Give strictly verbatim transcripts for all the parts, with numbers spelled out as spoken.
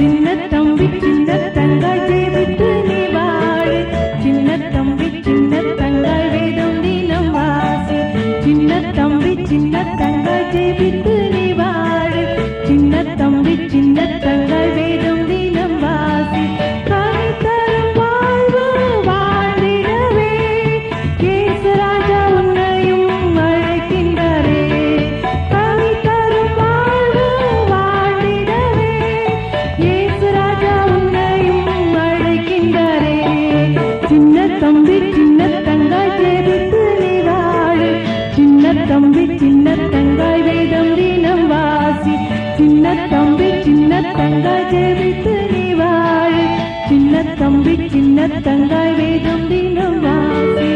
சின்னத்தம்பி சின்னத்தங்காய் ஜெபித்து நீ வாழு. சின்னத்தம்பி சின்னத்தங்காய் வேதம் தினம் வாசி. சின்னத்தம்பி சின்னத்தங்காய் ஜெபித்து நீ வாழு. சின்னத்தம்பி சின்னத்தங்காய் வேதம் தினம் வாசி. கனி தரும் வாழ்வு வாழ்ந்திடவே இயேசு ராஜா உன்னையும் அழைக்கின்றாரே. கனி தரும் வாழ்வு வாழ்ந்திடவே இயேசு ராஜா உன்னையும் அழைக்கின்றாரே. சின்னத்தம்பி சின்னத்தங்காய் ஜெபித்து நீ வாழு. சின்னத்தம்பி சின்னத்தங்காய் வேதம் தினம் வாசி. சின்னத்தம்பி சின்னத்தங்காய் ஜெபித்து நீ வாழு. சின்னத்தம்பி சின்னத்தங்காய் வேதம் தினம் வாசி.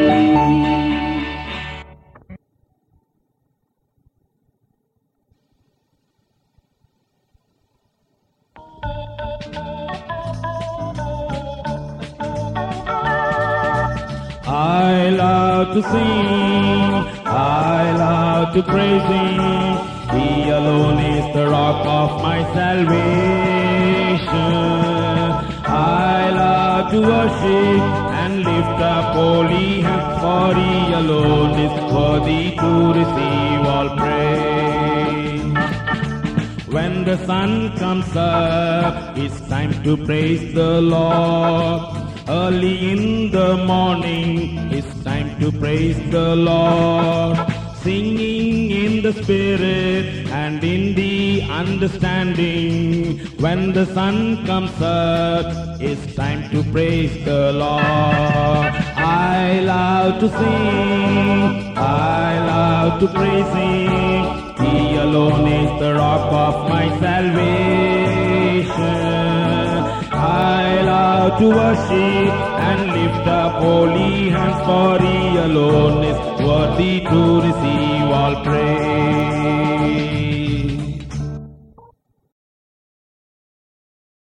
I love to sing, I love to praise Him. He alone is the rock of my salvation. I love to worship and lift up holy hands, for He alone is worthy to receive all praise. When the sun comes up, it's time to praise the Lord. Early in the morning, it's time to praise the Lord. Singing in the spirit and in the understanding. When the sun comes up, it's time to praise the Lord. I love to sing, I love to praise Him. He alone is the rock of my salvation. I love to worship and lift up holy hands, for He alone is worthy to receive all praise.